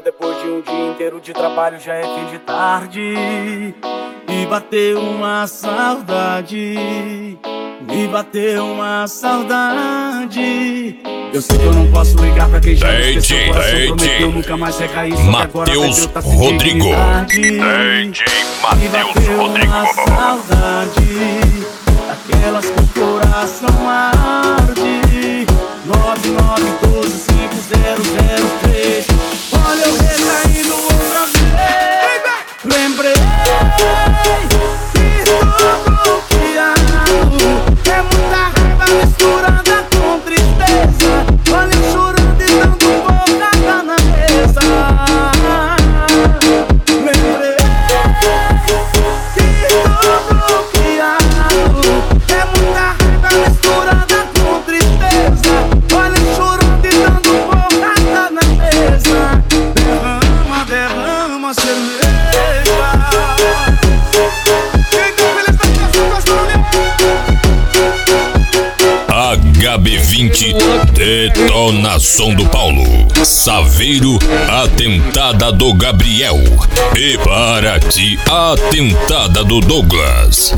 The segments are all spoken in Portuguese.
pinga depois de um dia inteiro de trabalho, já é fim de tarde. Me bateu uma saudade, me bateu uma saudade. Eu sei que eu não posso ligar pra quem já me esqueceu. O coração prometeu nunca mais recair, só que agora Matheus tá Rodrigo. DJ Matheus Rodrigo. Uma saudade, aquelas que o coração arde. 99125003. Olha eu recaindo outra vez. Lembrei que estou bloqueado. É muita raiva misturada com tristeza. Olha eu chorando e dando bocada na mesa. Lembrei que estou bloqueado. É muita raiva misturada com tristeza. Olha eu chorando e dando bocada na mesa. Derrama, derrama cerveja. HB20 Detonação do Paulo. Saveiro, a tentada do Gabriel. E para ti, a tentada do Douglas.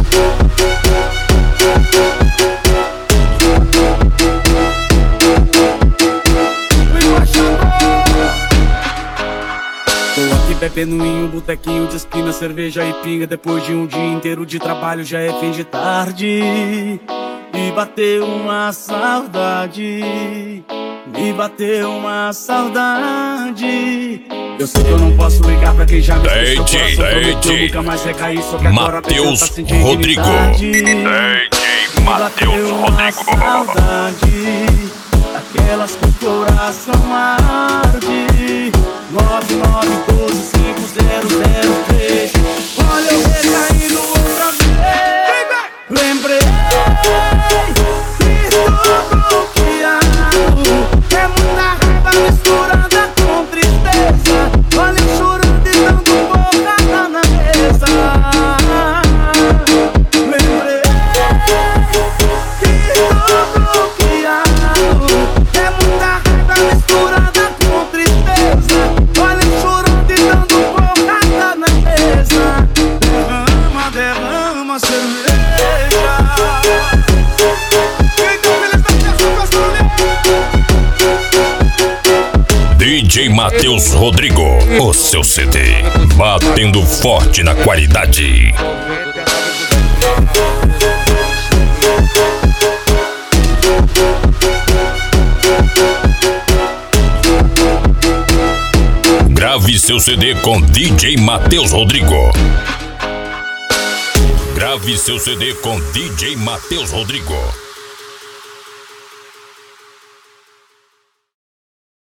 Tô aqui bebendo em um botequinho de esquina, cerveja e pinga. Depois de um dia inteiro de trabalho, já é fim de tarde. Me bateu uma saudade, me bateu uma saudade. Eu sei que eu não posso ligar pra quem já me esqueceu. O coração prometeu nunca mais recair, só que agora Matheus tá sentindo Rodrigo. Matheus Rodrigo. Saudade, aquelas que o coração arde. 99125003. Olha eu recaindo outra vez. Lembrei que estou bloqueado. É muita raiva misturada com tristeza. Olha eu chorando e dando bocada na mesa. Lembrei que estou bloqueado. É muita raiva misturada com tristeza. Olha eu chorando e dando bocada na mesa. Derrama, derrama cerveja. DJ Matheus Rodrigo, o seu CD, batendo forte na qualidade. Grave seu CD com DJ Matheus Rodrigo. Grave seu CD com DJ Matheus Rodrigo.